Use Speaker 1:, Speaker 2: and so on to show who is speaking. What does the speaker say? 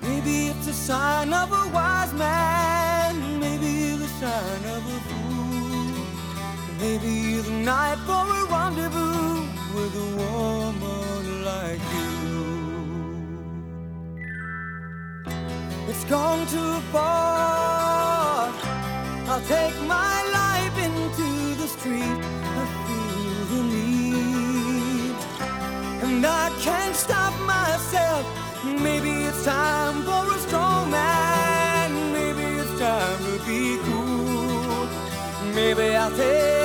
Speaker 1: Maybe it's a sign of a wise man, maybe the sign of a fool. Maybe the night for a rendezvous with a woman like you. It's gone too far. I'll take my life into the street. I feel the need, and I can't stop myself. Maybe it's time for a strong man. Maybe it's time to be cool. Maybe I'll take